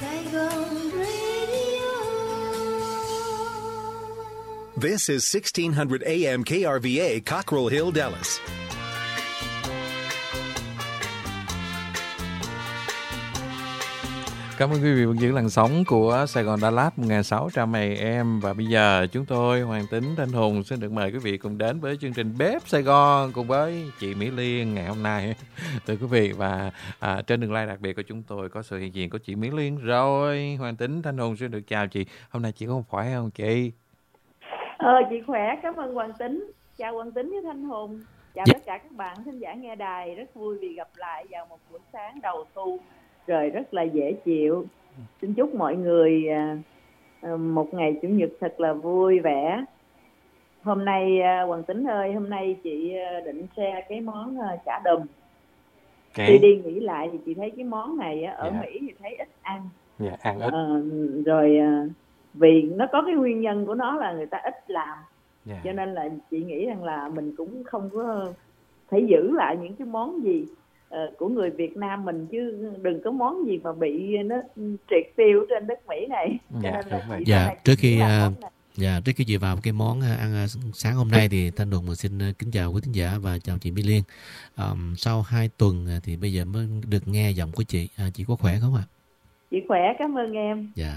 Saigon Radio. This is 1600 AM KRVA, Cockrell Hill, Dallas. Cảm ơn quý vị vẫn giữ làn sóng của Sài Gòn Đà Lạt 1600 AM. Và bây giờ chúng tôi, Hoàng Tính, Thanh Hùng xin được mời quý vị cùng đến với chương trình Bếp Sài Gòn cùng với chị Mỹ Liên ngày hôm nay. Thưa quý vị, và trên đường live đặc biệt của chúng tôi có sự hiện diện của chị Mỹ Liên rồi. Hoàng Tính, Thanh Hùng xin được chào chị. Hôm nay chị có khỏe không chị? Chị khỏe, cảm ơn Hoàng Tính. Chào Hoàng Tính với Thanh Hùng. Chào tất cả các bạn thính giả nghe đài. Rất vui vì gặp lại vào một buổi sáng đầu thu. Trời rất là dễ chịu. Xin chúc mọi người một ngày Chủ nhật thật là vui vẻ. Hôm nay Hoàng Tính ơi, hôm nay chị định share cái món chả đùm. Khi đi nghĩ lại thì chị thấy cái món này ở Mỹ thì thấy ít ăn. Ăn ít. Rồi vì nó có cái nguyên nhân của nó là người ta ít làm. Cho nên là chị nghĩ rằng là mình cũng không có phải giữ lại những cái món gì của người Việt Nam mình, chứ đừng có món gì mà bị nó triệt tiêu trên đất Mỹ này. Trước khi chị vào cái món ăn sáng hôm nay thì Thanh Hùng xin kính chào quý thính giả và chào chị Mỹ Liên. Sau 2 tuần thì bây giờ mới được nghe giọng của chị. Chị có khỏe không ạ? Chị khỏe, cảm ơn em. Dạ.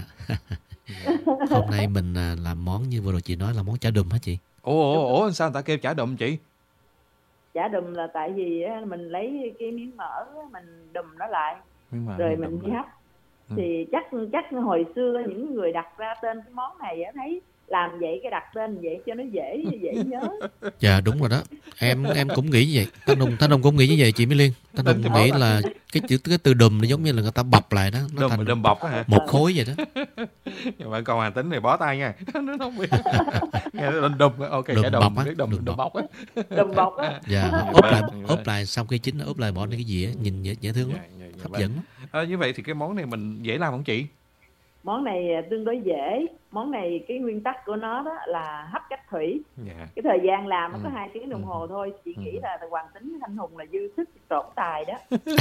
Hôm nay mình làm món như vừa rồi chị nói là món chả đùm hả chị? Ủa sao người ta kêu chả đùm chị? Chả đùm là tại vì mình lấy cái miếng mỡ mình đùm nó lại rồi mình đi hấp. Thì chắc hồi xưa những người đặt ra tên cái món này thấy làm vậy, cái đặt tên vậy cho nó dễ nhớ. Dạ đúng rồi đó. Em cũng nghĩ như vậy. Thanh Hùng cũng nghĩ như vậy chị Mỹ Liên. Thanh Hùng nghĩ là cái từ đùm nó giống như là người ta bọc lại đó, nó thành đùm bọc đó hả? Một khối vậy đó. Nhưng mà con Hoàng Tính này bó tay nha. Nó không biết. Nghe đùm ok, đùm bọc á, đùm bọc á. Dạ, ốp lại xong cái chính ốp lại bỏ lên cái dĩa, nhìn dễ thương lắm, hấp dẫn. Như vậy thì cái món này mình dễ làm không chị? Món này tương đối dễ. Món này cái nguyên tắc của nó đó là hấp cách thủy. Cái thời gian làm nó có 2 tiếng đồng hồ thôi. Chị nghĩ là Hoàng Tính với Thanh Hùng là dư sức trộn tài đó.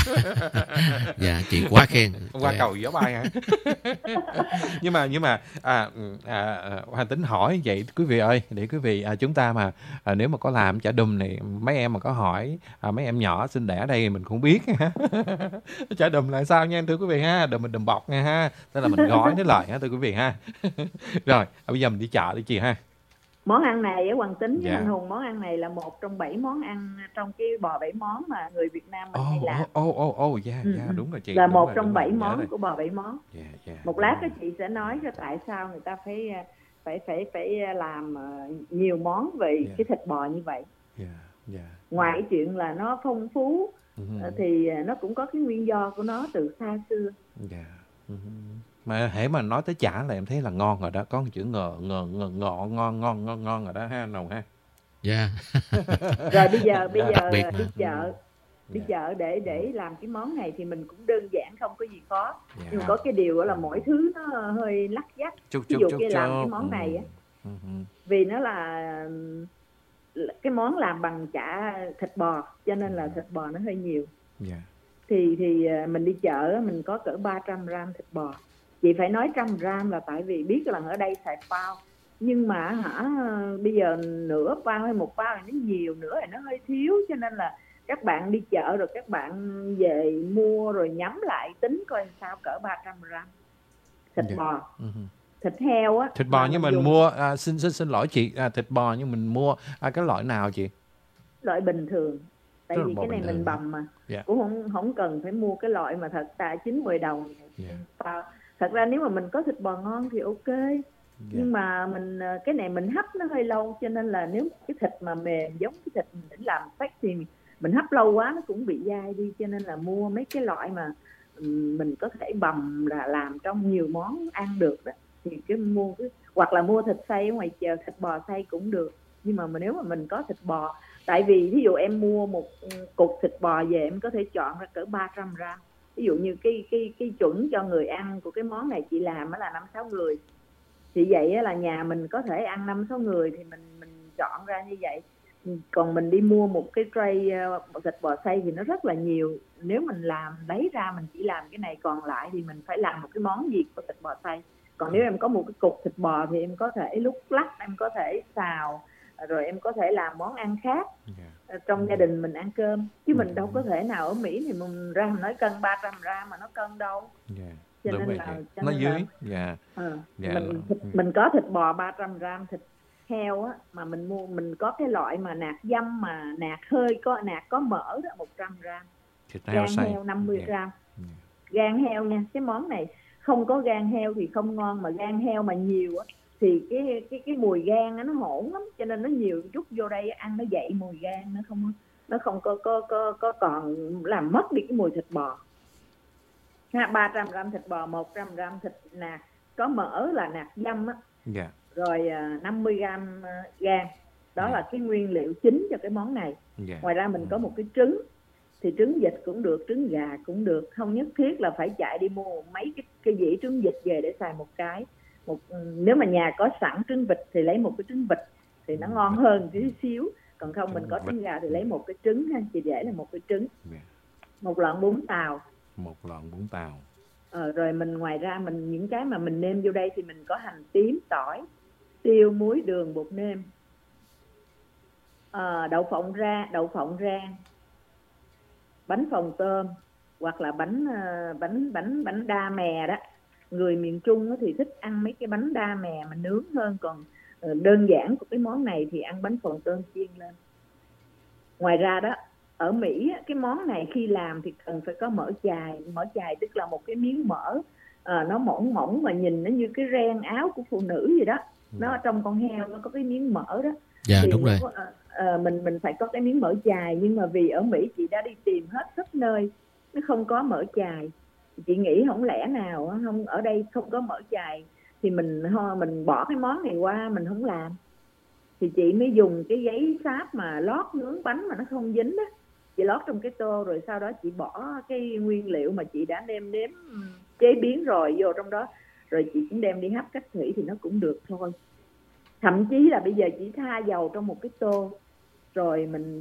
Dạ, chị quá khen. Qua cầu gió bay hả? nhưng mà Hoàng Tính hỏi vậy quý vị ơi, để quý vị chúng ta mà nếu mà có làm chả đùm này, mấy em mà có hỏi mấy em nhỏ sinh đẻ đây mình cũng biết chả đùm là sao nha thưa quý vị ha. Đùm bọc nha ha, tức là mình gói nó lại ha thưa quý vị ha. Rồi bây giờ mình đi chợ đi chị ha. Món ăn này ở Hoàng Tính với Thanh Hùng, món ăn này là một trong 7 món ăn trong cái bò 7 món mà người Việt Nam mình hay làm. Đúng rồi chị. Là một trong 7 món của bò 7 món. Một lát các chị sẽ nói cho tại sao người ta phải làm nhiều món về cái thịt bò như vậy. Ngoài cái chuyện là nó phong phú thì nó cũng có cái nguyên do của nó từ xa xưa. Mà hễ mà nói tới chả là em thấy là ngon rồi đó, có một chữ ngon rồi đó ha Nồng ha. Rồi bây giờ đi chợ để làm cái món này thì mình cũng đơn giản, không có gì khó. Nhưng có cái điều là mỗi thứ nó hơi lắt dắt. Ví dụ như làm cái món này á, vì nó là cái món làm bằng chả thịt bò cho nên là thịt bò nó hơi nhiều. Thì mình đi chợ mình có cỡ 300 gram thịt bò. Chị phải nói 100 gram là tại vì biết rằng ở đây xài pound. Nhưng mà bây giờ nửa pound hay 1 pound thì nó nhiều, nữa thì nó hơi thiếu. Cho nên là các bạn đi chợ rồi các bạn về mua rồi nhắm lại tính coi sao cỡ 300 gram thịt bò. Thịt heo á. Thịt bò nhưng mình mua xin lỗi chị, thịt bò nhưng mình mua cái loại nào chị? Loại bình thường. Tại vì cái này mình bầm mà. Cũng không cần phải mua cái loại mà thật 9-10 đồng. Thật ra nếu mà mình có thịt bò ngon thì ok. Nhưng mà mình cái này mình hấp nó hơi lâu, cho nên là nếu cái thịt mà mềm giống cái thịt mình để làm steak thì mình hấp lâu quá nó cũng bị dai đi. Cho nên là mua mấy cái loại mà mình có thể bầm là làm trong nhiều món ăn được đó. Thì hoặc là mua thịt xay ở ngoài chợ, thịt bò xay cũng được. Nhưng mà nếu mà mình có thịt bò, tại vì ví dụ em mua một cục thịt bò về em có thể chọn ra cỡ 300 gram. Ví dụ như cái chuẩn cho người ăn của cái món này chị làm là 5-6 người. Thì vậy là nhà mình có thể ăn 5-6 người thì mình chọn ra như vậy. Còn mình đi mua một cái tray thịt bò xay thì nó rất là nhiều. Nếu mình làm lấy ra mình chỉ làm cái này, còn lại thì mình phải làm một cái món gì của thịt bò xay. Còn nếu em có một cái cục thịt bò thì em có thể lúc lắc, em có thể xào, rồi em có thể làm món ăn khác trong gia đình mình ăn cơm. Chứ mình đâu có thể nào ở Mỹ thì mình ra mình nói cân 300 gram mà nó cân đâu. Cho Đúng nên vậy. là Nó dưới. Mình có thịt bò 300 gram, thịt heo á, mà mình mua, mình có cái loại mà nạc dăm mà nạc hơi có nạc có mỡ đó 100 gram. Gan heo 50 gram. Gan heo nha, cái món này không có gan heo thì không ngon, mà gan heo mà nhiều á thì cái mùi gan nó hỗn lắm, cho nên nó nhiều chút vô đây ăn nó dậy mùi gan, nó không có còn làm mất đi cái mùi thịt bò. 300 gram thịt bò, 100 gram thịt nạc có mỡ là nạc dăm á. Rồi 50 gram gan. Đó là cái nguyên liệu chính cho cái món này. Ngoài ra mình có một cái trứng. Thì trứng vịt cũng được, trứng gà cũng được. Không nhất thiết là phải chạy đi mua mấy cái dĩa trứng vịt về để xài một cái. Nếu mà nhà có sẵn trứng vịt thì lấy một cái trứng vịt thì nó ngon hơn tí xíu. Còn không mình có trứng gà thì lấy một cái trứng ha. Chị để là một cái trứng. Một lọn bún tàu. Rồi mình ngoài ra mình những cái mà mình nêm vô đây thì mình có hành tím, tỏi, tiêu, muối, đường, bột nêm, đậu phộng rang, bánh phồng tôm, hoặc là bánh đa mè đó. Người miền Trung thì thích ăn mấy cái bánh đa mè mà nướng hơn, còn đơn giản của cái món này thì ăn bánh phồng tôm chiên lên. Ngoài ra đó, ở Mỹ cái món này khi làm thì cần phải có mỡ chài tức là một cái miếng mỡ nó mỏng mỏng mà nhìn nó như cái ren áo của phụ nữ vậy đó. Nó ở trong con heo nó có cái miếng mỡ đó. Dạ thì đúng rồi. Mình phải có cái miếng mỡ chài, nhưng mà vì ở Mỹ chị đã đi tìm hết khắp nơi nó không có mỡ chài. Chị nghĩ không lẽ nào không ở đây không có mỡ chài thì mình bỏ cái món này qua mình không làm. Thì chị mới dùng cái giấy sáp mà lót nướng bánh mà nó không dính á, chị lót trong cái tô, rồi sau đó chị bỏ cái nguyên liệu mà chị đã nêm nếm chế biến rồi vô trong đó, rồi chị cũng đem đi hấp cách thủy thì nó cũng được thôi. Thậm chí là bây giờ chỉ tha dầu trong một cái tô, rồi mình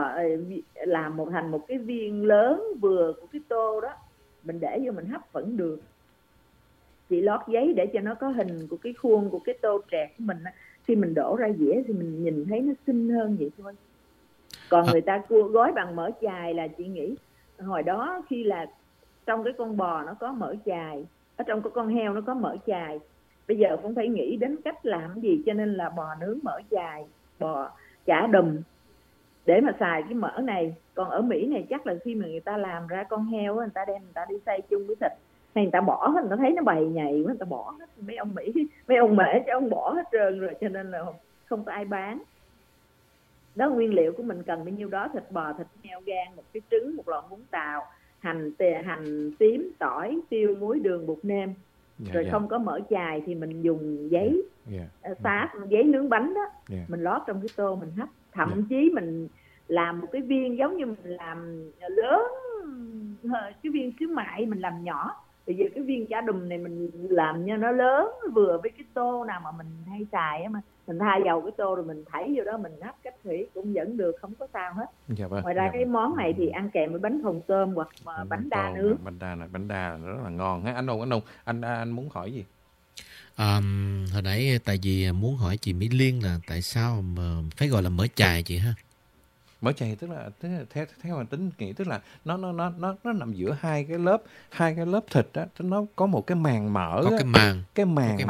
làm thành một cái viên lớn vừa của cái tô đó, mình để vô mình hấp vẫn được. Chị lót giấy để cho nó có hình của cái khuôn của cái tô trẹt của mình á. Khi mình đổ ra dĩa thì mình nhìn thấy nó xinh hơn vậy thôi. Còn người ta gói bằng mỡ chài là chị nghĩ hồi đó khi là trong cái con bò nó có mỡ chài, ở trong cái con heo nó có mỡ chài, bây giờ cũng phải nghĩ đến cách làm gì, cho nên là bò nướng mỡ chài, bò chả đùm để mà xài cái mỡ này. Còn ở Mỹ này chắc là khi mà người ta làm ra con heo người ta đem người ta đi xay chung với thịt, hay người ta bỏ hết, người ta thấy nó bầy nhầy quá người ta bỏ hết. Mấy ông Mỹ, mấy ông mẹ cho ông bỏ hết trơn rồi, cho nên là không có ai bán. Đó, nguyên liệu của mình cần bao nhiêu đó: thịt bò, thịt heo, gan, một cái trứng, một lon bún tàu, hành tím, tỏi, tiêu, muối, đường, bột nêm. Rồi không có mỡ chài thì mình dùng giấy sáp, giấy nướng bánh đó, mình lót trong cái tô mình hấp. Thậm chí mình làm một cái viên giống như mình làm lớn, cái viên xíu mại mình làm nhỏ. Bây giờ cái viên chả đùm này mình làm cho nó lớn vừa với cái tô nào mà mình hay xài á, mà mình tha dầu cái tô rồi mình thảy vô đó mình hấp cách thủy cũng vẫn được, không có sao hết. Ngoài ra cái món này thì ăn kèm với bánh phồng tôm hoặc bánh đa nướng. Bánh đa là rất là ngon ha. Anh muốn hỏi gì? Hồi nãy tại vì muốn hỏi chị Mỹ Liên là tại sao mà phải gọi là mỡ chài chị ha? Mỡ chài tức là theo mình tính nghĩ tức là nó nằm giữa hai cái lớp thịt á, nó có một cái màng mỡ, có cái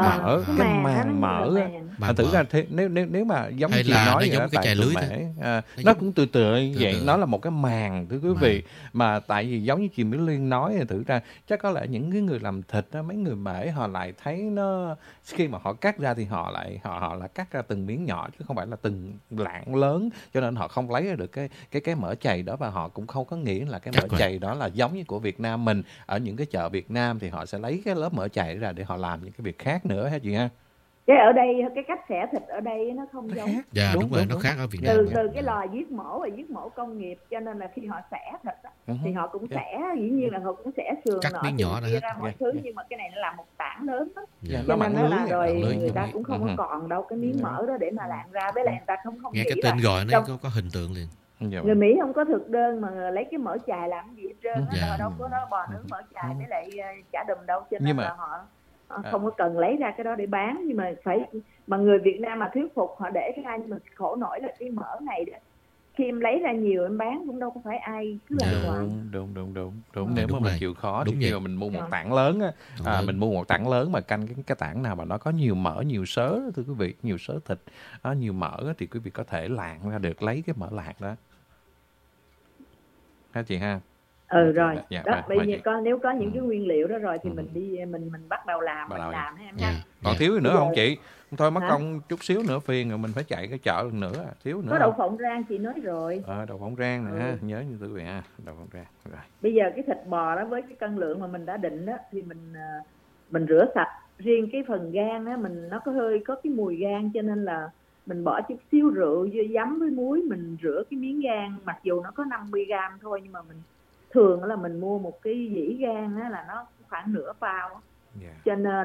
màng mỡ. Thử ra nếu mà giống như chị nói vậy, cái chài lưới nó cũng tựa vậy, nó là một cái màng, thưa quý vị. Mà tại vì giống như chị Mỹ Liên nói thì thử ra chắc có lẽ những cái người làm thịt á, mấy người Mễ họ lại thấy nó khi mà họ cắt ra thì họ lại cắt ra từng miếng nhỏ chứ không phải là từng lạng lớn, cho nên họ không lấy được cái mỡ chày đó, và họ cũng không có nghĩ là cái mỡ chày đó là giống như của Việt Nam mình. Ở những cái chợ Việt Nam thì họ sẽ lấy cái lớp mỡ chày ra để họ làm những cái việc khác nữa hả chị ha? Cái ở đây cái cách xẻ thịt ở đây nó không giống. Dạ đúng rồi, nó khác ở Việt Nam. Từ cái lò giết mổ và giết mổ công nghiệp, cho nên là khi họ xẻ thịt á, thì họ cũng xẻ, dĩ nhiên là họ cũng xẻ sườn cắt miếng nhỏ chia ra mọi thứ, nhưng mà cái này nó là một tảng lớn đó. Cho nên nó là rồi người ta cũng không có còn đâu cái miếng mỡ đó để mà lạng ra, với lại người ta không nghe nghĩ cái tên là gọi nó có hình tượng liền. Người Mỹ không có thực đơn mà lấy cái mỡ chài làm gì hết trơn á, họ đâu có nó bò nướng mỡ chài với lại chả đùm đâu, cho nên là họ không có cần lấy ra cái đó để bán. Nhưng mà người Việt Nam mà thuyết phục họ để ra, nhưng mà khổ nổi là cái mỡ này đó, khi em lấy ra nhiều em bán cũng đâu có phải ai cứ làm hoài. Đúng. Nếu mà mình chịu khó thì khi mà mình mua một tảng lớn á, mình mua một tảng lớn mà canh cái tảng nào mà nó có nhiều mỡ, nhiều sớ, thưa quý vị, nhiều sớ thịt, nhiều mỡ thì quý vị có thể lạng ra được, lấy cái mỡ lạc đó. Ha chị ha. Rồi. Đó, bây giờ nếu có những cái nguyên liệu đó rồi thì mình đi mình bắt đầu làm, làm ha em nha. Còn thiếu gì nữa không chị? Thôi mất công chút xíu nữa phiền rồi mình phải chạy cái chợ lần nữa, thiếu nữa. Có đậu phộng rang chị nói rồi. Đậu phộng rang nè ha, nhớ như quý vị ha, đậu phộng rang. Rồi. Bây giờ cái thịt bò đó với cái cân lượng mà mình đã định đó thì mình rửa sạch. Riêng cái phần gan á nó có cái mùi gan, cho nên là mình bỏ chút xíu rượu với giấm với muối, mình rửa cái miếng gan, mặc dù nó có 50g thôi, nhưng mà mình thường là mình mua một cái dĩ gan á là nó khoảng nửa bao, cho nên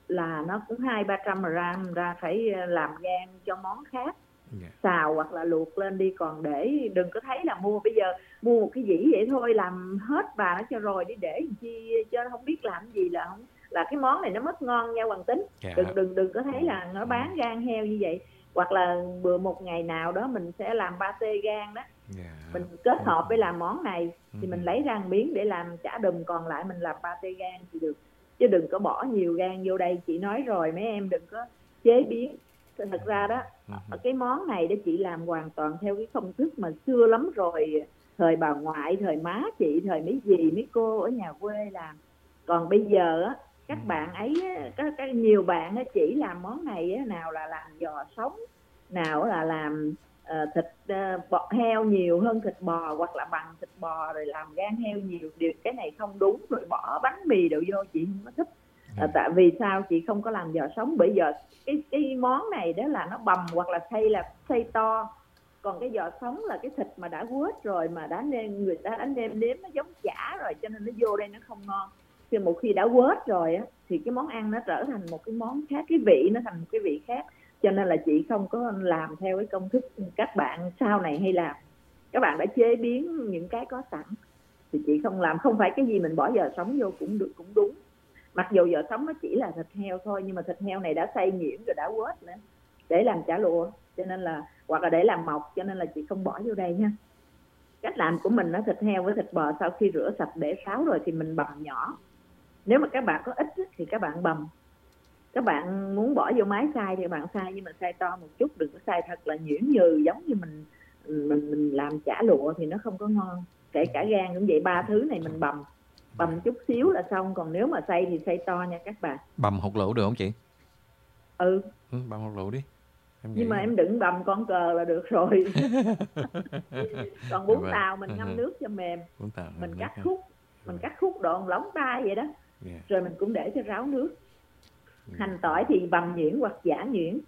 nó cũng 200-300g ra, phải làm gan cho món khác, xào hoặc là luộc lên đi. Còn để đừng có thấy là bây giờ mua một cái dĩ vậy thôi, làm hết bà nó cho rồi đi, để làm chi cho không biết làm gì là cái món này nó mất ngon nha Hoàng Tính. Đừng có thấy là nó bán gan heo như vậy. Hoặc là một ngày nào đó mình sẽ làm pate gan đó, mình kết hợp với làm món này thì mình lấy ra một miếng để làm chả đùm, còn lại mình làm pate gan thì được, chứ đừng có bỏ nhiều gan vô đây. Chị nói rồi, mấy em đừng có chế biến. Thật ra đó, cái món này đó chị làm hoàn toàn theo cái công thức mà xưa lắm rồi, thời bà ngoại, thời má chị, thời mấy dì mấy cô ở nhà quê làm. Còn bây giờ á, các bạn ấy, có nhiều bạn á, chỉ làm món này á, nào là làm giò sống, nào là làm thịt bò heo nhiều hơn thịt bò, hoặc là bằng thịt bò rồi làm gan heo nhiều. Điều cái này không đúng, rồi bỏ bánh mì đậu vô chị không có thích. Tại vì sao chị không có làm giò sống? Bởi giờ cái món này đó là nó bằm hoặc là xay to, còn cái giò sống là cái thịt mà đã quết rồi, mà người ta đã nêm nếm nó giống chả rồi, cho nên nó vô đây nó không ngon. Thì một khi đã quết rồi á thì cái món ăn nó trở thành một cái món khác, cái vị nó thành một cái vị khác. Cho nên là chị không có làm theo cái công thức các bạn sau này hay làm. Các bạn đã chế biến những cái có sẵn thì chị không làm. Không phải cái gì mình bỏ giò sống vô cũng được, cũng đúng. Mặc dù giò sống nó chỉ là thịt heo thôi, nhưng mà thịt heo này đã xay nhuyễn rồi, đã quết nữa để làm chả lụa, cho nên là, hoặc là để làm mọc, cho nên là chị không bỏ vô đây nha. Cách làm của mình, nó thịt heo với thịt bò sau khi rửa sạch để ráo rồi thì mình bằm nhỏ. Nếu mà các bạn có ít thì các bạn bằm. Các bạn muốn bỏ vô máy xay thì bạn xay, nhưng mà xay to một chút, đừng có xay thật là nhuyễn nhừ giống như mình làm chả lụa thì nó không có ngon. Kể cả gan cũng vậy, 3 thứ này mình bằm chút xíu là xong. Còn nếu mà xay thì xay to nha các bạn. Bằm hột lựu được không chị? Bằm hột lựu đi. Nhưng mà em đừng bằm con cờ là được rồi. Còn bún tàu mình ngâm nước cho mềm, mình cắt khúc độ lóng tay vậy đó. Rồi mình cũng để cho ráo nước. Hành tỏi thì bằm nhuyễn hoặc giã nhuyễn.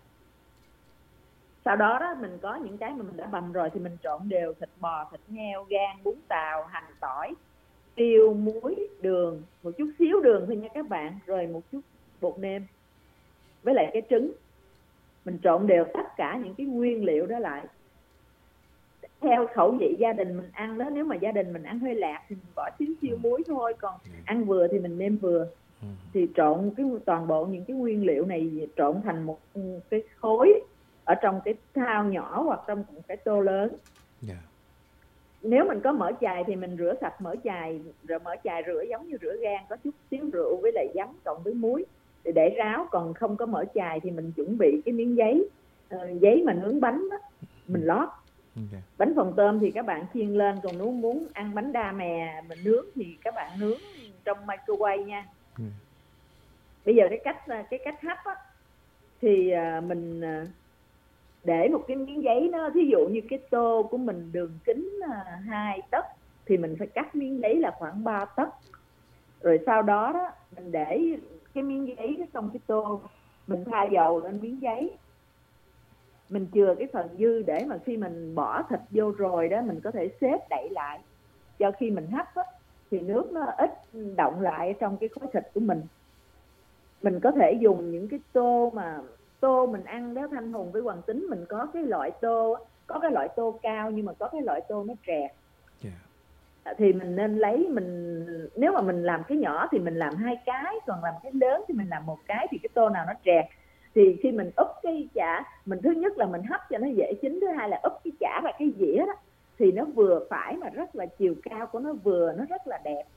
Sau đó đó mình có những cái mà mình đã bằm rồi thì mình trộn đều thịt bò, thịt heo, gan, bún tàu, hành tỏi, tiêu, muối, đường, một chút xíu đường thôi nha các bạn, rồi một chút bột nêm với lại cái trứng. Mình trộn đều tất cả những cái nguyên liệu đó lại theo khẩu vị gia đình mình ăn đó. Nếu mà gia đình mình ăn hơi lạc thì mình bỏ xíu muối thôi, còn ăn vừa thì mình nêm vừa. Thì trộn toàn bộ những cái nguyên liệu này trộn thành một cái khối ở trong cái thao nhỏ hoặc trong một cái tô lớn. Nếu mình có mỡ chài thì mình rửa sạch mỡ chài, rồi mỡ chài rửa giống như rửa gan, có chút xíu rượu với lại giấm cộng với muối để ráo. Còn không có mỡ chài thì mình chuẩn bị cái miếng giấy mà nướng bánh đó, mình lót. Bánh phồng tôm thì các bạn chiên lên, còn nếu muốn ăn bánh đa mè mình nướng thì các bạn nướng trong microwave nha. Bây giờ cái cách hấp á thì mình để một cái miếng giấy nó, thí dụ như cái tô của mình đường kính 2 tấc thì mình phải cắt miếng giấy là khoảng 3 tấc. Rồi sau đó đó mình để cái miếng giấy trong cái tô mình pha dầu lên miếng giấy, mình chừa cái phần dư để mà khi mình bỏ thịt vô rồi đó mình có thể xếp đậy lại, cho khi mình hấp á, thì nước nó ít động lại trong cái khối thịt của mình. Mình có thể dùng những cái tô mình ăn đó Thanh Hùng với Hoàng Tính, mình có cái loại tô, có cái loại tô cao nhưng mà có cái loại tô nó trẹt. Thì mình nên lấy, nếu mà mình làm cái nhỏ thì mình làm 2 cái, còn làm cái lớn thì mình làm 1 cái. Thì cái tô nào nó trẹt thì khi mình úp cái chả, mình thứ nhất là mình hấp cho nó dễ chín, thứ hai là úp cái chả và cái dĩa đó thì nó vừa phải mà rất là chiều cao của nó vừa, nó rất là đẹp.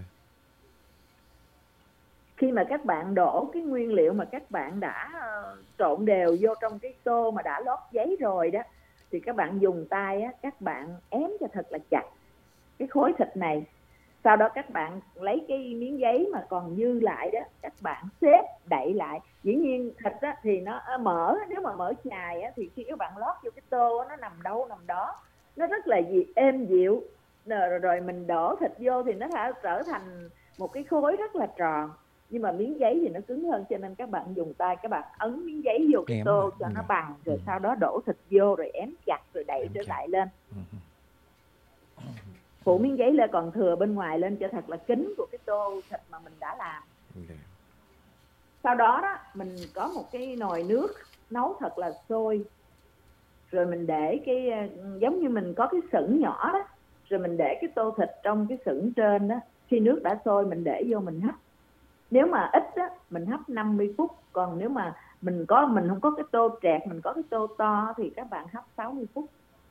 Khi mà các bạn đổ cái nguyên liệu mà các bạn đã trộn đều vô trong cái tô mà đã lót giấy rồi đó, thì các bạn dùng tay á, các bạn ém cho thật là chặt cái khối thịt này. Sau đó các bạn lấy cái miếng giấy mà còn dư lại đó, các bạn xếp đậy lại. Dĩ nhiên thịt á, thì nó mỡ, nếu mà mỡ chài á, thì khi các bạn lót vô cái tô á, nó nằm đâu nằm đó, nó rất là êm dịu. Rồi mình đổ thịt vô thì nó sẽ trở thành một cái khối rất là tròn. Nhưng mà miếng giấy thì nó cứng hơn, cho nên các bạn dùng tay, các bạn ấn miếng giấy vô cái tô cho nó bằng, rồi sau đó đổ thịt vô rồi ém chặt rồi đậy trở lại lên. Phủ miếng giấy lên còn thừa bên ngoài lên cho thật là kín của cái tô thịt mà mình đã làm. Sau đó đó mình có một cái nồi nước nấu thật là sôi, rồi mình để cái giống như mình có cái sửng nhỏ đó, rồi mình để cái tô thịt trong cái sửng trên đó. Khi nước đã sôi mình để vô mình hấp. Nếu mà ít á mình hấp 50 phút, còn nếu mà mình không có cái tô trẹt, mình có cái tô to thì các bạn hấp 60 phút.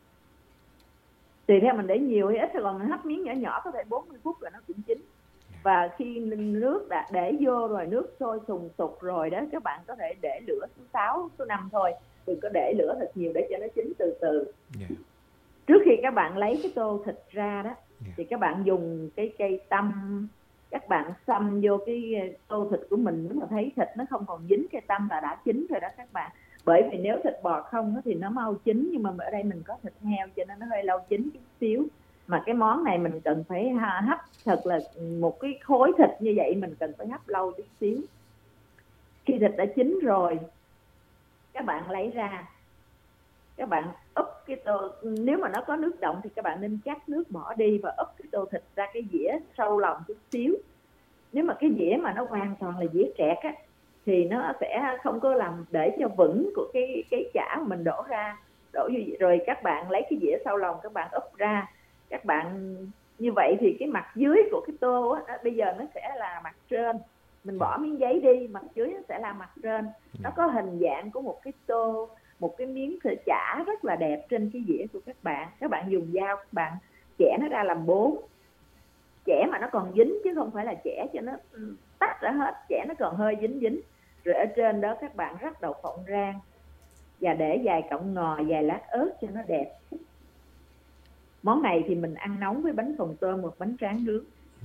Tùy theo mình để nhiều hay ít, còn mình hấp miếng nhỏ nhỏ có thể 40 phút là nó cũng chín. Và khi nước đã để vô rồi, nước sôi sùng sục rồi đó, các bạn có thể để lửa số 6, số 5 thôi, đừng có để lửa thật nhiều để cho nó chín từ từ. Trước khi các bạn lấy cái tô thịt ra đó, thì các bạn dùng cái cây tăm, các bạn xăm vô cái tô thịt của mình. Nếu mà thấy thịt nó không còn dính cây tăm là đã chín rồi đó các bạn. Bởi vì nếu thịt bò không thì nó mau chín, nhưng mà ở đây mình có thịt heo cho nên nó hơi lâu chín chút xíu. Mà cái món này mình cần phải hấp thật là một cái khối thịt như vậy, mình cần phải hấp lâu chút xíu. Khi thịt đã chín rồi, các bạn lấy ra, các bạn úp cái tô, nếu mà nó có nước đọng thì các bạn nên cắt nước bỏ đi và úp cái tô thịt ra cái dĩa sâu lòng chút xíu. Nếu mà cái dĩa mà nó hoàn toàn là dĩa trẹt á, thì nó sẽ không có làm để cho vững của cái chả mà mình đổ ra. Rồi các bạn lấy cái dĩa sau lòng, các bạn úp ra. Các bạn như vậy thì cái mặt dưới của cái tô á, bây giờ nó sẽ là mặt trên. Mình bỏ miếng giấy đi, mặt dưới nó sẽ là mặt trên. Nó có hình dạng của một cái tô, một cái miếng thịt chả rất là đẹp trên cái dĩa của các bạn. Các bạn dùng dao, các bạn chẻ nó ra làm 4. Chẻ mà nó còn dính chứ không phải là chẻ cho nó tách ra hết, chẻ nó còn hơi dính. Rồi ở trên đó các bạn rắc đậu phộng rang và để vài cọng ngò, vài lát ớt cho nó đẹp. Món này thì mình ăn nóng với bánh phồng tôm hoặc bánh tráng nướng.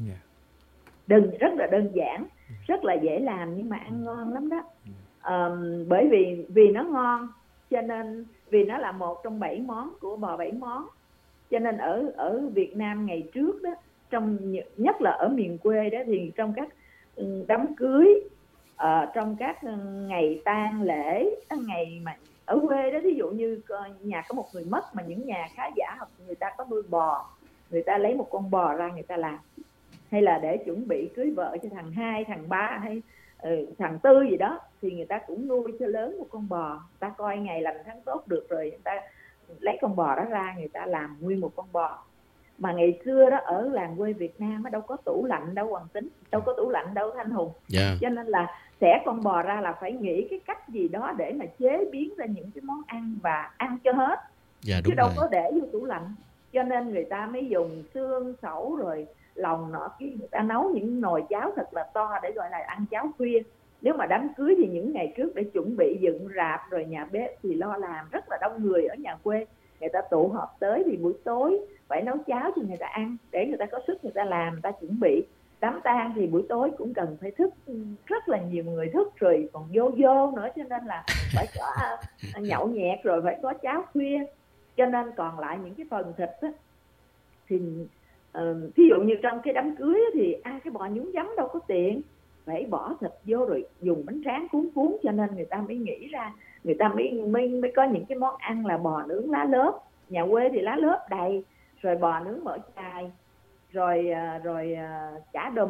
Rất là đơn giản, rất là dễ làm nhưng mà ăn ngon lắm đó. Bởi vì nó ngon, cho nên vì nó là một trong 7 món của bò 7 món, cho nên ở Việt Nam ngày trước đó, nhất là ở miền quê đó, thì trong các đám cưới, trong các ngày tang lễ, ngày mà ở quê đó, ví dụ như nhà có một người mất mà những nhà khá giả hoặc người ta có nuôi bò, người ta lấy một con bò ra người ta làm, hay là để chuẩn bị cưới vợ cho thằng 2, thằng 3 hay thằng 4 gì đó, thì người ta cũng nuôi cho lớn một con bò, người ta coi ngày lành tháng tốt được rồi người ta lấy con bò đó ra, người ta làm nguyên một con bò. Mà ngày xưa đó ở làng quê Việt Nam đâu có tủ lạnh đâu Hoàng Tính, đâu có tủ lạnh đâu Thanh Hùng, cho nên là xẻ con bò ra là phải nghĩ cái cách gì đó để mà chế biến ra những cái món ăn và ăn cho hết, chứ đâu có để vô tủ lạnh. Cho nên người ta mới dùng xương, sẩu rồi lòng nọ kia, người ta nấu những nồi cháo thật là to để gọi là ăn cháo khuya. Nếu mà đám cưới thì những ngày trước để chuẩn bị dựng rạp rồi nhà bếp thì lo làm, rất là đông người ở nhà quê, người ta tụ họp tới thì buổi tối phải nấu cháo cho người ta ăn, để người ta có sức người ta làm, người ta chuẩn bị. Đám tang thì buổi tối cũng cần phải thức, rất là nhiều người thức, rồi còn vô nữa, cho nên là phải có nhậu nhẹt rồi phải có cháo khuya. Cho nên còn lại những cái phần thịt á, thì ví dụ như trong cái đám cưới á, thì ăn cái bò nhúng giấm đâu có tiện, phải bỏ thịt vô rồi dùng bánh tráng cuốn cuốn, cho nên người ta mới nghĩ ra, người ta mới có những cái món ăn là bò nướng lá lớp. Nhà quê thì lá lớp đầy, rồi bò nướng mỡ chài, rồi chả đùm,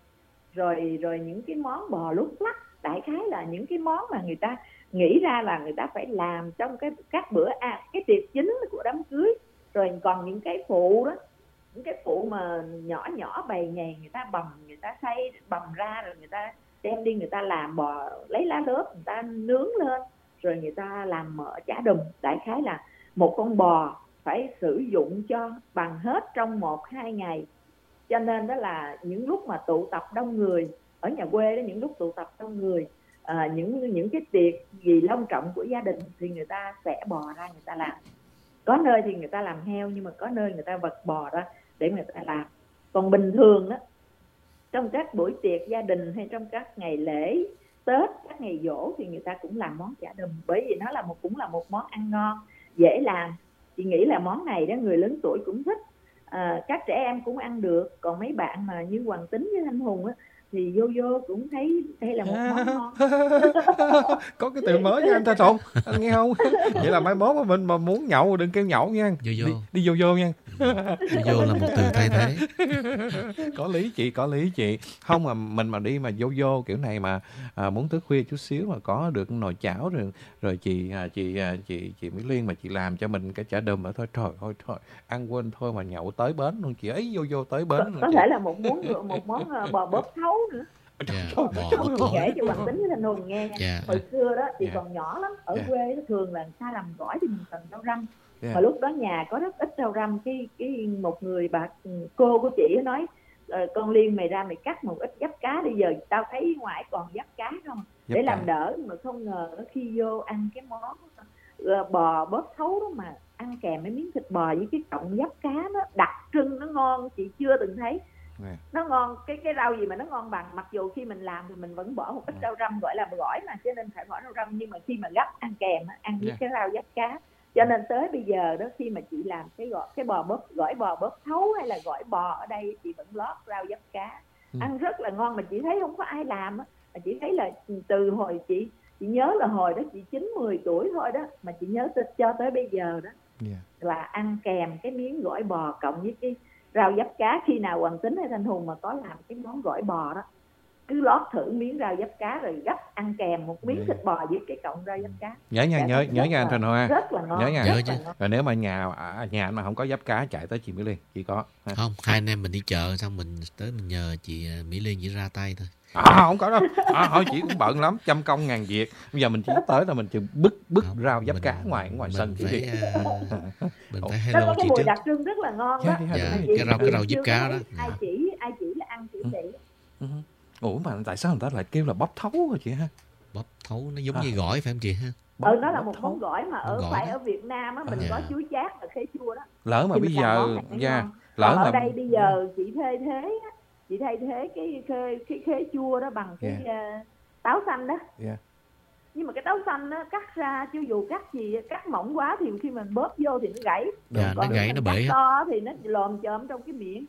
rồi những cái món bò lúc lắc. Đại khái là những cái món mà người ta nghĩ ra là người ta phải làm trong các bữa ăn, cái tiệc chính của đám cưới. Rồi còn những cái phụ đó, những cái phụ mà nhỏ nhỏ bầy nhầy, người ta bầm, người ta xay bầm ra, rồi người ta đem đi, người ta làm bò, lấy lá lớp người ta nướng lên, rồi người ta làm mỡ chả đùm. Đại khái là một con bò phải sử dụng cho bằng hết trong 1-2 ngày. Cho nên đó là những lúc mà tụ tập đông người ở nhà quê đó, những lúc tụ tập đông người, những cái tiệc gì long trọng của gia đình thì người ta sẽ bò ra người ta làm. Có nơi thì người ta làm heo, nhưng mà có nơi người ta vật bò ra để người ta làm. Còn bình thường đó, trong các buổi tiệc gia đình hay trong các ngày lễ Tết, các ngày giỗ thì người ta cũng làm món chả đùm, bởi vì nó cũng là một món ăn ngon, dễ làm. Chị nghĩ là món này đó người lớn tuổi cũng thích, các trẻ em cũng ăn được. Còn mấy bạn mà như Hoàng Tính với Thanh Hùng á thì vô cũng thấy đây là một món ngon. Có cái từ mới nha anh Thanh Hùng, anh nghe không? Vậy là mai mốt mình mà muốn nhậu đừng kêu nhậu nha, đi vô nha. Vô là một từ thay thế. Có lý chị. Không mà mình mà đi mà vô kiểu này mà muốn tới khuya chút xíu mà có được nồi cháo rồi chị Mỹ Liên mà chị làm cho mình cái chả đùm ở thôi, trời ăn quên thôi mà nhậu tới bến luôn chị ấy, vô tới bến luôn. Có thể là một món bò bóp thấu nữa. Bò bóp kể cho Hoàng Tính với Thanh Hùng nghe. Hồi xưa đó thì còn nhỏ lắm, ở quê thường là người ta làm gỏi thì mình cần rau răm. Mà lúc đó nhà có rất ít rau răm, cái một người bà cô của chị nói con Liên mày ra mày cắt một ít giáp cá đi, giờ tao thấy ngoài còn giáp cá không, để làm đỡ. Mà không ngờ khi vô ăn cái món bò bóp thấu đó mà ăn kèm mấy miếng thịt bò với cái cọng giáp cá, nó đặc trưng, nó ngon, chị chưa từng thấy. Nó ngon, cái rau gì mà nó ngon bằng. Mặc dù khi mình làm thì mình vẫn bỏ một ít rau răm, gọi là gỏi mà, cho nên phải bỏ rau răm, nhưng mà khi mà gắp ăn kèm ăn với cái rau giáp cá. Cho nên tới bây giờ đó, khi mà chị làm cái gỏi bò bóp thấu hay là gỏi bò ở đây, chị vẫn lót rau giáp cá, ăn rất là ngon. Mà chị thấy không có ai làm á, mà chị thấy là từ hồi chị nhớ là hồi đó chị 9-10 tuổi thôi đó, mà chị nhớ cho tới bây giờ đó là ăn kèm cái miếng gỏi bò cộng với cái rau giáp cá. Khi nào Hoàng Tính hay Thanh Hùng mà có làm cái món gỏi bò đó, cứ lót thử miếng rau giáp cá rồi gắp ăn kèm một miếng thịt bò với cái cọng rau giáp cá. Nhớ nha anh Thành Hoa. Rất là ngon. Nhớ nha. Rồi nếu mà nhà anh mà không có giáp cá chạy tới chị Mỹ Liên, chị có. Không, hai anh em mình đi chợ xong mình tới mình nhờ chị Mỹ Liên chỉ ra tay thôi. Không có đâu. Thôi chị cũng bận lắm, trăm công ngàn việc. Bây giờ mình chỉ tới là mình chừng bứt rau giáp cá ngoài sân mình chị. Mình phải hello chị chị trước. trước. Đặc trưng rất là ngon đó. Cái rau diếp cá đó. Ai chỉ là ăn kiểu vậy. Ủa mà tại sao người ta lại kêu là bóp thấu rồi chị ha? Bóp thấu nó giống như gỏi phải không chị ha? Nó là một món gỏi mà ở Việt Nam á, mình có chuối chát và khế chua đó. Lỡ mà bây giờ lỡ mà ở đây bây giờ chị thay thế cái khế chua đó bằng cái táo xanh đó. Nhưng mà cái táo xanh nó cắt ra, chứ dù cắt gì cắt mỏng quá thì khi mình bóp vô thì nó gãy. Nó gãy, nó bể. To thì nó lòm chồm trong cái miệng.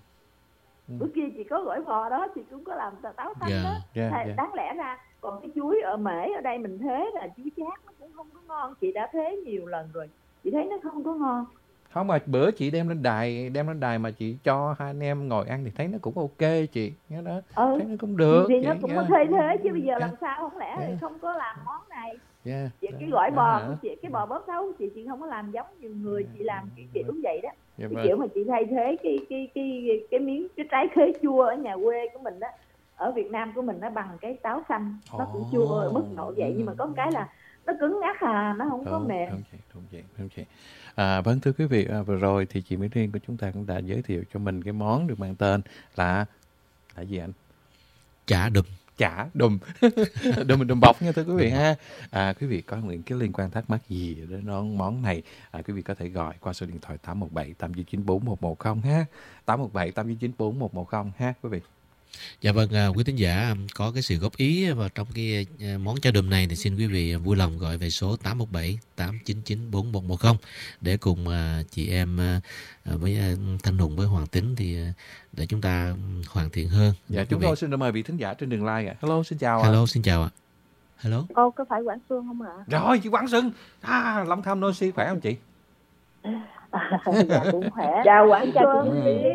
Bữa kia chị có gỏi bò đó, chị cũng có làm táo xanh đó. Đáng lẽ ra còn cái chuối ở Mễ ở đây mình thế là chuối chát nó cũng không có ngon. Chị đã thế nhiều lần rồi, chị thấy nó không có ngon. Không, mà bữa chị đem lên đài mà chị cho hai anh em ngồi ăn thì thấy nó cũng ok chị, nhớ đó. Thấy nó cũng được. Thì nó cũng có thế chứ bây giờ làm sao không lẽ thì không có làm món này. Chị cái gỏi bò của chị, cái bò bóp thấu của chị không có làm giống nhiều người, chị làm cái kiểu vậy đó. Cái kiểu mà chị thay thế cái miếng cái trái khế chua ở nhà quê của mình đó, ở Việt Nam của mình nó bằng cái táo xanh, nó cũng chua ở mức độ vậy, nhưng mà có cái là nó cứng ngắc nó không có mềm. Đúng chị. Vâng, thưa quý vị, vừa rồi thì chị Mỹ Liên của chúng ta cũng đã giới thiệu cho mình cái món được mang tên là gì anh? Chả đùm. đùm bọc nha thưa quý vị ha. Quý vị có những cái liên quan thắc mắc gì đến món này, quý vị có thể gọi qua số điện thoại 817 899 4110 ha. 817 899 4110 ha quý vị. Dạ vâng, quý thính giả có cái sự góp ý vào trong cái món cháo đùm này thì xin quý vị vui lòng gọi về số 817 899 4110 để cùng chị em với Thanh Hùng với Hoàng Tính thì để chúng ta hoàn thiện hơn. Dạ, chúng tôi xin mời vị thính giả trên đường line ạ. Hello, xin chào ạ. Hello, xin chào ạ. Hello. Ô, có phải Quảng Xuân không ạ? Rồi, chị Quảng Xuân. Long time no see, khỏe không chị? Dạ, cũng khỏe. Chào Quảng Xuân.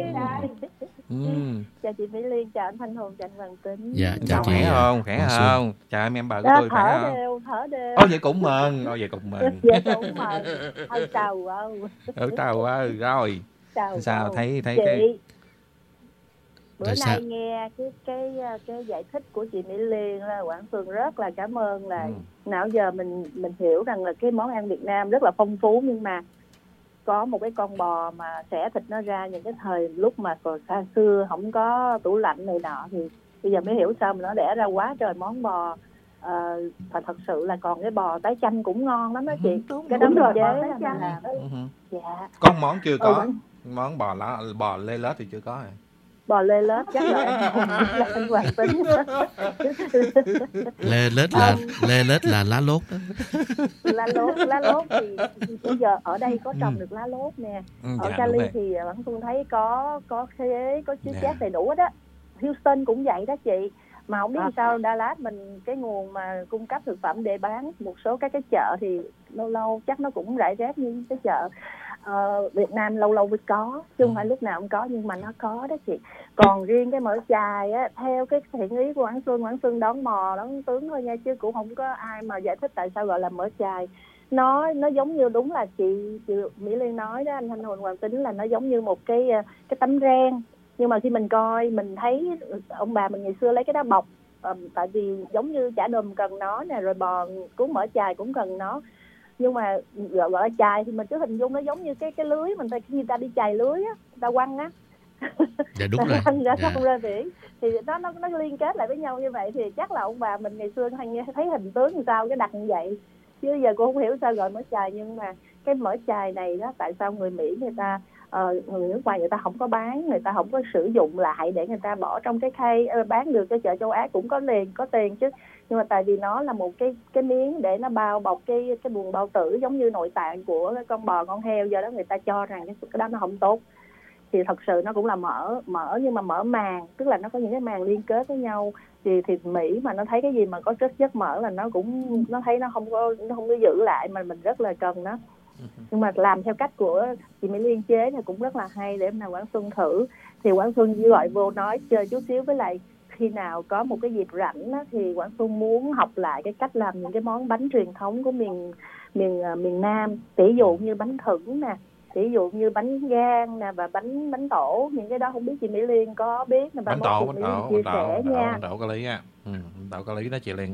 Chào chị Mỹ Liên, chào anh Thanh Hùng, chào anh Hoàng Tính. Dạ, chào chị. Khỏe không? Khỏe không? Chào em member của tôi, khỏe không? Thở đều. Vậy cũng mừng. Vậy cũng mừng. Ôi chào wow. Chào wow. Rồi. Chào sao wow. thấy chị, cái bữa nay nghe cái giải thích của chị Mỹ Liên là Quảng Xuân rất là cảm ơn là nào giờ mình hiểu rằng là cái món ăn Việt Nam rất là phong phú, nhưng mà có một cái con bò mà xẻ thịt nó ra những cái thời lúc mà còn xa xưa không có tủ lạnh này nọ, thì bây giờ mới hiểu sao mà nó đẻ ra quá trời món bò. Và thật sự là còn cái bò tái chanh cũng ngon lắm đó chị. Cái đó mình chế là mình làm. Dạ. Con món chưa có. Món bò lê lết thì chưa có rồi. Bò lê lết chắc là anh Hoàng Tính. Lê lết là lá lốt đó. Lá lốt thì bây giờ ở đây có trồng được lá lốt nè. Ở Cali thì Quảng Xuân thấy có khế, có chứa chát đầy đủ hết á. Houston cũng vậy đó chị. Mà không biết sao Dallas mình cái nguồn mà cung cấp thực phẩm để bán một số các cái chợ thì lâu chắc nó cũng rải rác như cái chợ Việt Nam lâu mới có, chứ không phải lúc nào cũng có, nhưng mà nó có đó chị. Còn riêng cái mỡ chài á, theo cái thiện ý của Quảng Xuân đón mò đón tướng thôi nha, chứ cũng không có ai mà giải thích tại sao gọi là mỡ chài. Nó giống như đúng là chị Mỹ Liên nói đó, anh Thanh Hùng Hoàng Tính, là nó giống như một cái tấm ren. Nhưng mà khi mình coi mình thấy ông bà mình ngày xưa lấy cái đó bọc, tại vì giống như chả đùm cần nó nè, rồi bò cuốn mỡ chài cũng cần nó. Nhưng mà gọi là chài thì mình cứ hình dung nó giống như cái lưới mình khi người ta đi chài lưới á, người ta quăng á. Dạ đúng rồi. Quăng ra không ra biển thì nó liên kết lại với nhau như vậy, thì chắc là ông bà mình ngày xưa thấy hình tướng làm sao cái đặt như vậy. Chứ giờ cô không hiểu sao gọi mỡ chài, nhưng mà cái mỡ chài này đó, tại sao người Mỹ người ta người nước ngoài người ta không có bán, người ta không có sử dụng lại để người ta bỏ trong cái khay bán được cho chợ châu Á cũng có tiền chứ. Nhưng mà tại vì nó là một cái miếng để nó bao bọc cái buồng bao tử giống như nội tạng của con bò con heo, do đó người ta cho rằng cái đó nó không tốt. Thì thật sự nó cũng là mỡ nhưng mà mỡ màng, tức là nó có những cái màng liên kết với nhau. Thì Mỹ mà nó thấy cái gì mà có chất mỡ là nó thấy nó không có giữ lại, mà mình rất là cần nó. Nhưng mà làm theo cách của chị Mỹ Liên chế thì cũng rất là hay, để nào Quảng Xuân thử. Thì Quảng Xuân gọi vô nói chơi chút xíu, với lại khi nào có một cái dịp rảnh á, thì Quảng Xuân muốn học lại cái cách làm những cái món bánh truyền thống của miền Nam, tỷ dụ như bánh thửng nè, tỷ dụ như bánh gan nè, và bánh tổ. Những cái đó không biết chị Mỹ Liên có biết nè, bánh tổ chia sẻ nha. Bánh tổ có lý á. Bánh tổ có lý đó chị Liên.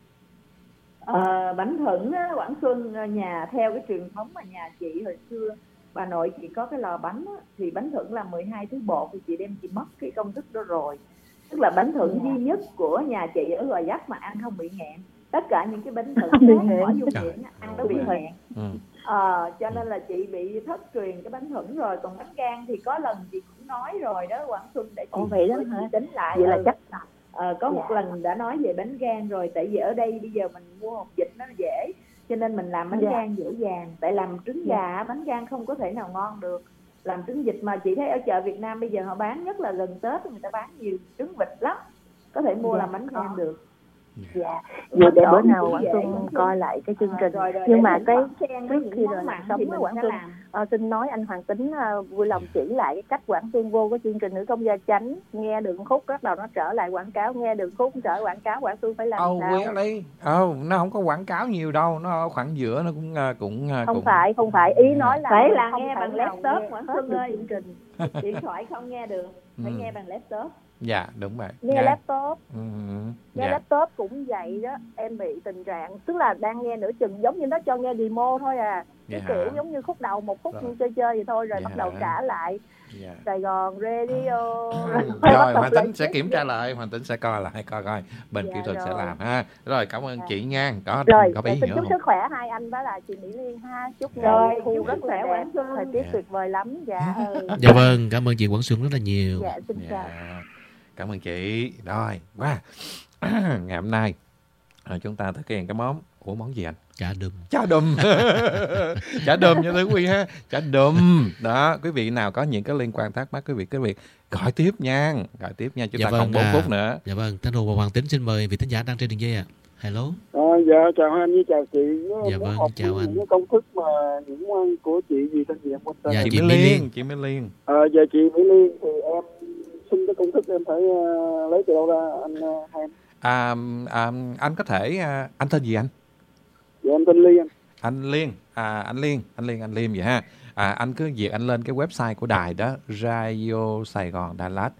Bánh thửng á, Quảng Xuân nhà theo cái truyền thống mà nhà chị hồi xưa, bà nội chị có cái lò bánh á, thì bánh thửng là 12 thứ bột, thì chị đem chị mất cái công thức đó rồi. Tức là bánh thửng duy nhất của nhà chị ở Gò Vấp mà ăn không bị nghẹn. Tất cả những cái bánh thửng khác bỏ vô miệng ăn nó bị nghẹn. Cho nên là chị bị thất truyền cái bánh thửng rồi. Còn bánh gan thì có lần chị cũng nói rồi đó Quảng Xuân, để chị tính lại. Vậy là chắc có một lần đã nói về bánh gan rồi, tại vì ở đây bây giờ mình mua hột vịt nó dễ, cho nên mình làm bánh gan dễ dàng. Tại làm trứng gà bánh gan không có thể nào ngon được. Làm trứng vịt mà chị thấy ở chợ Việt Nam bây giờ họ bán, nhất là gần Tết người ta bán nhiều trứng vịt lắm, có thể mua làm bánh gan được. Dạ, vậy để bữa nào Quảng Xuân coi lại cái chương trình. Nhưng mà cái trước khi rồi làm sống với Quảng Xuân, xin nói anh Hoàng Tính vui lòng chỉ lại cái cách Quảng Xuân vô cái chương trình Nữ Công Gia Chánh, nghe được khúc bắt đầu nó trở lại quảng cáo, nghe được khúc trở quảng cáo, Quảng Xuân phải làm sao? Nó không có quảng cáo nhiều đâu, nó khoảng giữa nó cũng không phải ý nói là phải là nghe bằng laptop Quảng Xuân ơi. Điện thoại không nghe được, phải nghe bằng laptop. Dạ đúng vậy. Nghe laptop. Nghe laptop cũng vậy đó. Em bị tình trạng tức là đang nghe nửa chừng, giống như nó cho nghe demo thôi à. Cái kiểu giống như khúc đầu một khúc chơi vậy thôi, rồi bắt đầu trả lại Sài Gòn Radio. Rồi Hoàng Tính sẽ kiểm tra lại, Hoàng Tính sẽ coi lại coi bên kỹ thuật sẽ làm ha. Rồi cảm ơn chị nha. Có ý nữa. Chúc sức khỏe hai anh với là chị Mỹ Liên ha. Chúc chúc rất khỏe Quảng Xuân. Thời tiết tuyệt vời lắm. Dạ vâng, cảm ơn chị Quảng Xuân rất là nhiều. Dạ xin chào. Cảm ơn chị. Rồi, wow. Ngày hôm nay chúng ta thực hiện cái món gì anh? Chả đùm. Chả đùm. Chả đùm nha quý vị ha. Chả đùm. Đó, quý vị nào có những cái liên quan thắc mắc quý vị gọi tiếp nha. Chúng ta còn 4 phút nữa. Dạ vâng, Thanh Hùng và Hoàng Tính xin mời vị thính giả đang trên đường dây ạ. Hello. Dạ chào anh với chào chị. Dạ vâng, chào anh. Những công thức mà những món của chị gì tên gì em quên tên. Dạ, chị Mỹ Liên. Chị Mỹ Liên. Dạ chị Mỹ Liên thì em xin cái công thức em phải lấy từ đâu ra anh Ham? Anh có thể anh tên gì anh? Dạ em tên Liên. Anh Liêm vậy ha. Anh cứ việc anh lên cái website của đài đó, Radio Sài Gòn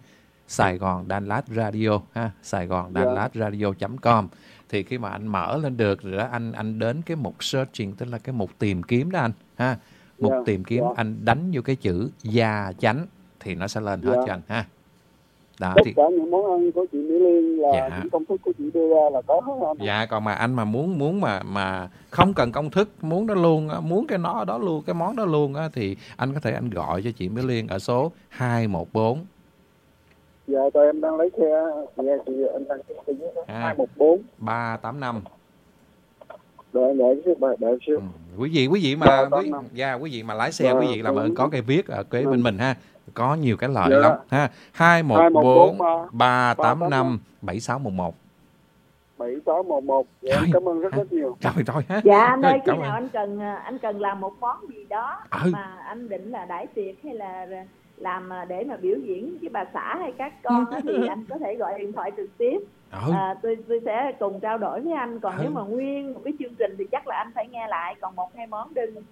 Đà Lạt Radio ha, Sài Gòn Đà Lạt Radio.com. Thì khi mà anh mở lên được rồi đó, anh đến cái mục searching, tức là cái mục tìm kiếm đó anh ha. Mục tìm kiếm anh đánh vô cái chữ Gia Chánh thì nó sẽ lên hết cho anh ha. Đó, tất cả những món ăn của chị Mỹ Liên là những công thức của chị đưa ra là có hết anh. Dạ, còn mà anh mà muốn mà không cần công thức, muốn đó luôn, muốn cái nó đó luôn, cái món đó luôn á, thì anh có thể anh gọi cho chị Mỹ Liên ở số 214. Dạ, tụi em đang lấy xe. Dạ, chị anh đang cái 214 385. Đợi xíu. Quý vị mà quý vị mà lái xe, quý vị làm ơn có cái viết ở kế bên mình ha. Có nhiều cái lợi lắm ha. 214 385 7611. 7611. Dạ, em cảm ơn rất nhiều. Trời ha. Dạ anh ơi, khi nào anh cần làm một món gì đó mà anh định là đãi tiệc hay là làm để mà biểu diễn với bà xã hay các con đó, thì anh có thể gọi điện thoại trực tiếp. Tôi sẽ cùng trao đổi với anh. Còn nếu mà nguyên một cái chương trình thì chắc là anh phải nghe lại. Còn 1-2 món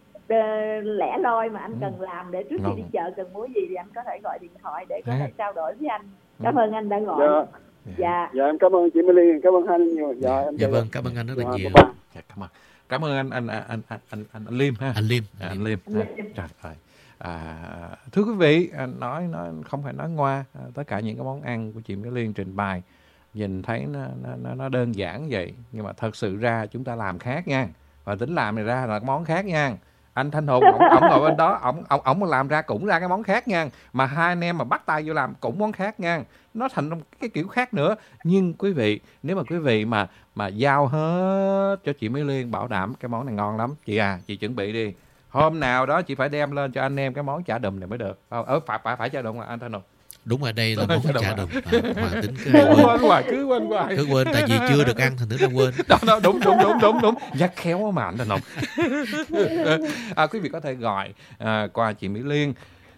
lẻ loi mà anh cần làm để trước khi đi chợ cần mua gì thì anh có thể gọi điện thoại để có thể trao đổi với anh. Cảm ơn anh đã gọi. Dạ em cảm ơn chị Mỹ Liên, cảm ơn anh nhiều. Dạ vâng, cảm ơn anh rất là nhiều. Cảm ơn anh Liêm ha. Anh Liêm. Trời ơi. Thưa quý vị, nói không phải nói ngoa, tất cả những cái món ăn của chị Mỹ Liên trình bày nhìn thấy nó đơn giản vậy, nhưng mà thật sự ra chúng ta làm khác nha, và tính làm này ra là món khác nha. Anh Thanh Hùng ổng ngồi bên đó, ổng làm ra cũng ra cái món khác nha, mà hai anh em mà bắt tay vô làm cũng món khác nha, nó thành cái kiểu khác nữa. Nhưng quý vị, nếu mà quý vị mà giao hết cho chị Mỹ Liên, bảo đảm cái món này ngon lắm. Chị chuẩn bị đi, hôm nào đó chị phải đem lên cho anh em cái món chả đùm này mới được. Phải chả đùm là anh Thanh Hùng. Đúng rồi, đây là món chả đùm. Hoàng Tính cứ quên hoài. Cứ quên tại vì chưa được ăn thành thử ra quên. Đó, đúng. Giác khéo mà anh Thanh Hùng. Quý vị có thể gọi qua chị Mỹ Liên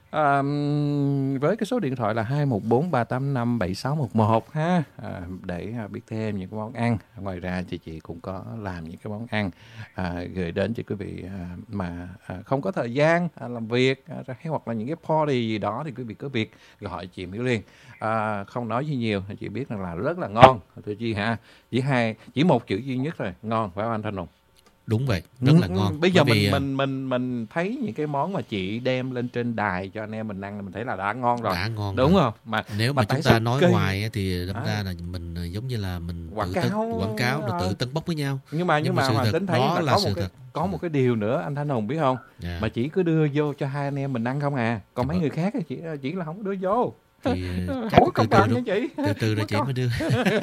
với cái số điện thoại là 214 385 7611 ha, để biết thêm những cái món ăn. Ngoài ra thì chị cũng có làm những cái món ăn gửi đến cho quý vị mà không có thời gian làm việc hay hoặc là những cái party gì đó, thì quý vị cứ việc gọi chị Mỹ Liên. Không nói gì nhiều, chị biết rằng là rất là ngon thưa chị ha. Chỉ một chữ duy nhất rồi, ngon, phải không anh Thanh Hùng? Đúng vậy, rất là ngon. Bây giờ mình thấy những cái món mà chị đem lên trên đài cho anh em mình ăn là mình thấy là đã ngon rồi. Đã ngon đúng rồi. Không? Mà nếu mà chúng ta nói ngoài thì đâm ra là mình giống như là mình quảng cáo rồi tự tấn bốc với nhau. Nhưng mà Hoàng Tính thấy là có một cái điều nữa anh Thanh Hùng biết không? Mà chỉ cứ đưa vô cho hai anh em mình ăn không à. Còn mấy người khác chỉ là không có đưa vô. Thì chắc từ rồi chị mới đưa.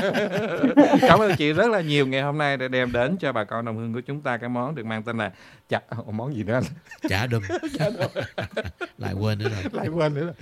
Cảm ơn chị rất là nhiều ngày hôm nay đã đem đến cho bà con đồng hương của chúng ta cái món được mang tên là món gì nữa anh? Chả đùm. Lại quên nữa rồi.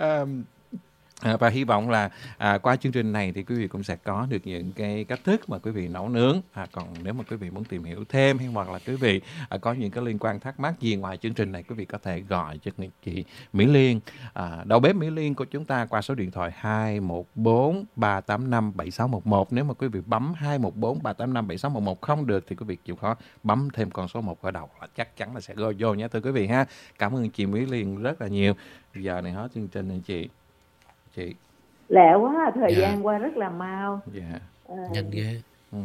Và hy vọng là qua chương trình này thì quý vị cũng sẽ có được những cái cách thức mà quý vị nấu nướng. Còn nếu mà quý vị muốn tìm hiểu thêm hay hoặc là quý vị có những cái liên quan thắc mắc gì ngoài chương trình này, quý vị có thể gọi cho chị Mỹ Liên, đầu bếp Mỹ Liên của chúng ta qua số điện thoại 214 385 7611. Nếu mà quý vị bấm 214 385 7611 không được thì quý vị chịu khó bấm thêm con số 1 ở đầu là chắc chắn là sẽ vô nhé thưa quý vị ha. Cảm ơn chị Mỹ Liên rất là nhiều. Giờ này hết chương trình này chị. Lẹ quá, thời gian qua rất là mau. Nhanh ghê.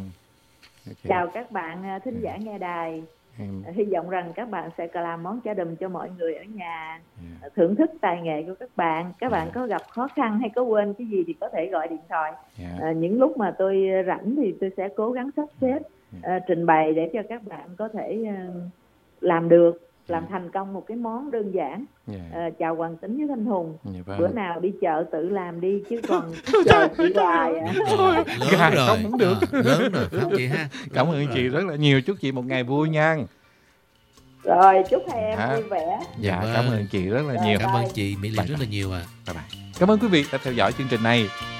Chào các bạn thính giả nghe đài. Hy vọng rằng các bạn sẽ làm món chả đùm cho mọi người ở nhà thưởng thức tài nghệ của các bạn. Các bạn có gặp khó khăn hay có quên cái gì thì có thể gọi điện thoại. Những lúc mà tôi rảnh thì tôi sẽ cố gắng sắp xếp trình bày để cho các bạn có thể làm được. làm thành công một cái món đơn giản. Chào Hoàng Tính với Thanh Hùng. Bữa nào đi chợ tự làm đi chứ còn chờ chị hoài à. Gài không được. Lớn rồi không chị ha. Cảm ơn chị rất là nhiều, chúc chị một ngày vui nha. Rồi chúc hai em vui vẻ. Dạ cảm ơn chị rất là nhiều. Cảm ơn chị Mỹ Liên rất là nhiều ạ. Bye bye. Cảm ơn quý vị đã theo dõi chương trình này.